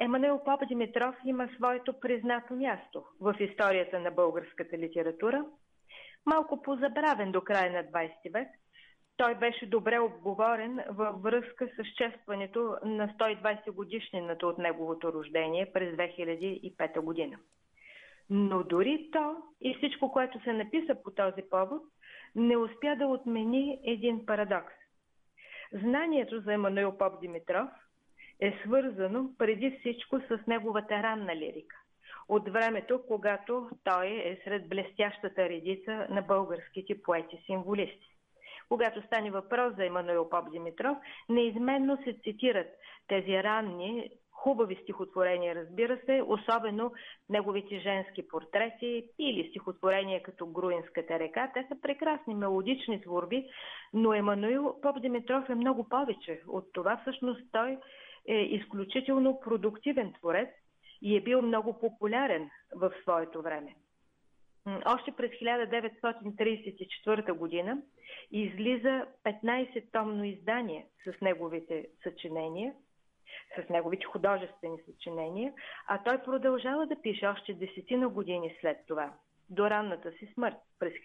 Емануил Попдимитров има своето признато място в историята на българската литература. Малко позабравен до края на 20 век, той беше добре обговорен във връзка с честването на 120 годишнината от неговото рождение през 2005 година. Но дори то и всичко, което се написа по този повод, не успя да отмени един парадокс. Знанието за Емануил Попдимитров е свързано преди всичко с неговата ранна лирика. От времето, когато той е сред блестящата редица на българските поети-символисти. Когато стане въпрос за Емануил Попдимитров, неизменно се цитират тези ранни, хубави стихотворения, разбира се, особено неговите женски портрети или стихотворения като Груинската река. Те са прекрасни мелодични творби, но Емануил Попдимитров е много повече от това. Всъщност той е изключително продуктивен творец и е бил много популярен в своето време. Още през 1934 година излиза 15-томно издание с неговите съчинения, с неговите художествени съчинения, а той продължава да пише още 10 години след това, до ранната си смърт през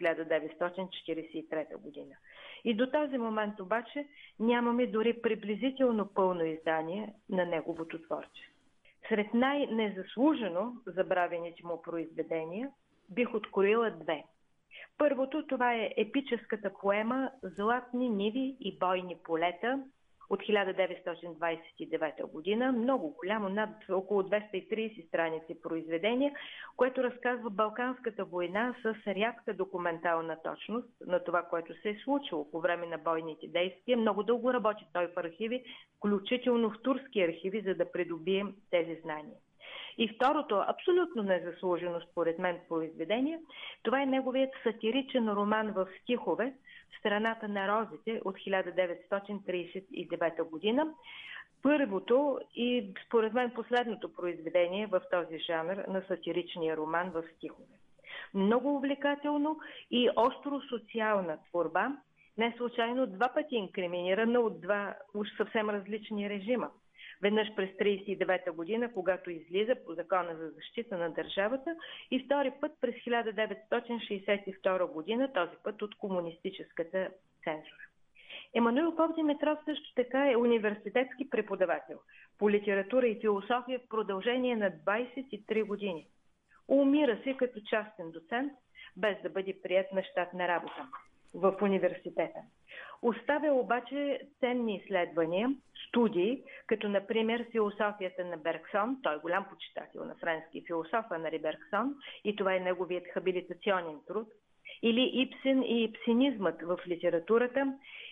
1943 година. И до този момент обаче нямаме дори приблизително пълно издание на неговото творчество. Сред най-незаслужено забравените му произведения бих откроила две. Първото, това е епическата поема «Златни ниви и бойни полета» от 1929 година. Много голямо, над около 230 страници произведение, което разказва Балканската война с рядка документална точност на това, което се е случило по време на бойните действия. Много дълго работи той в архиви, включително в турски архиви, за да придобие тези знания. И второто, абсолютно незаслужено според мен произведение, това е неговият сатиричен роман в стихове «Страната на розите» от 1939 година. Първото и според мен последното произведение в този жанр на сатиричния роман в стихове. Много увлекателно и остро социална творба, не случайно два пъти инкриминирана от два уж съвсем различни режима. Веднъж през 1939 година, когато излиза по закона за защита на държавата, и втори път през 1962 година, този път от комунистическата цензура. Емануил Попдимитров също така е университетски преподавател по литература и философия в продължение на 23 години. Умира се като частен доцент, без да бъде приет на щатна работа в университета. Оставя обаче ценни изследвания, студии, като например философията на Бергсон, той е голям почитател на френски философ Анри Бергсон и това е неговият хабилитационен труд, или Ипсен и ипсинизмът в литературата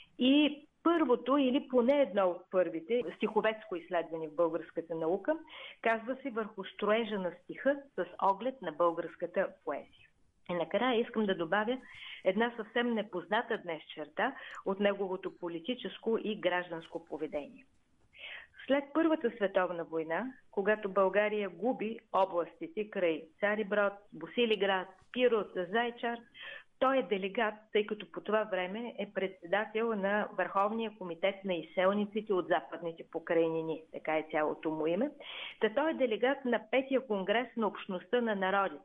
и първото или поне едно от първите стиховедско изследване в българската наука, казва се върху строежа на стиха с оглед на българската поезия. И накрая искам да добавя една съвсем непозната днес черта от неговото политическо и гражданско поведение. След Първата световна война, когато България губи областите край Цариброд, Босилиград, Пирот, Зайчар, той е делегат, тъй като по това време е председател на Върховния комитет на изселниците от Западните покрайнини, така е цялото му име. Та той е делегат на 5-я конгрес на общността на народите.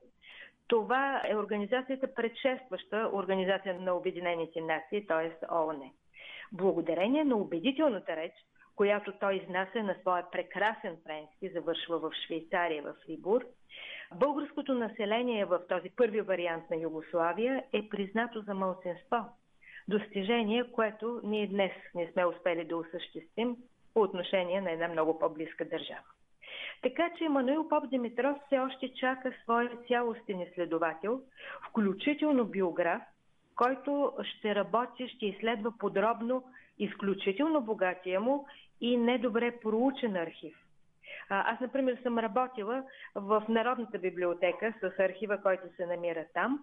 Това е организацията предшестваща Организация на Обединените нации, т.е. ООН. Благодарение на убедителната реч, която той изнася на своя прекрасен френски, завършва в Швейцария, в Фрибур, българското население в този първи вариант на Югославия е признато за малцинство. Достижение, което ние днес не сме успели да осъществим по отношение на една много по-близка държава. Така че Емануил Попдимитров все още чака своя цялостен изследовател, включително биограф, който ще работи, ще изследва подробно изключително богатия му и недобре проучен архив. Аз, например, съм работила в Народната библиотека с архива, който се намира там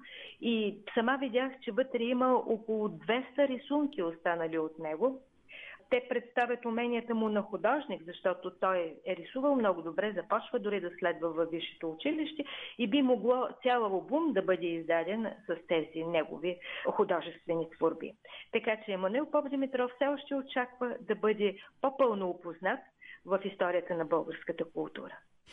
и сама видях, че вътре има около 200 рисунки останали от него. Те представят уменията му на художник, защото той е рисувал много добре, започва дори да следва във висшето училище и би могло цял албум да бъде издаден с тези негови художествени творби. Така че Емануил Попдимитров все още очаква да бъде по-пълно опознат в историята на българската култура.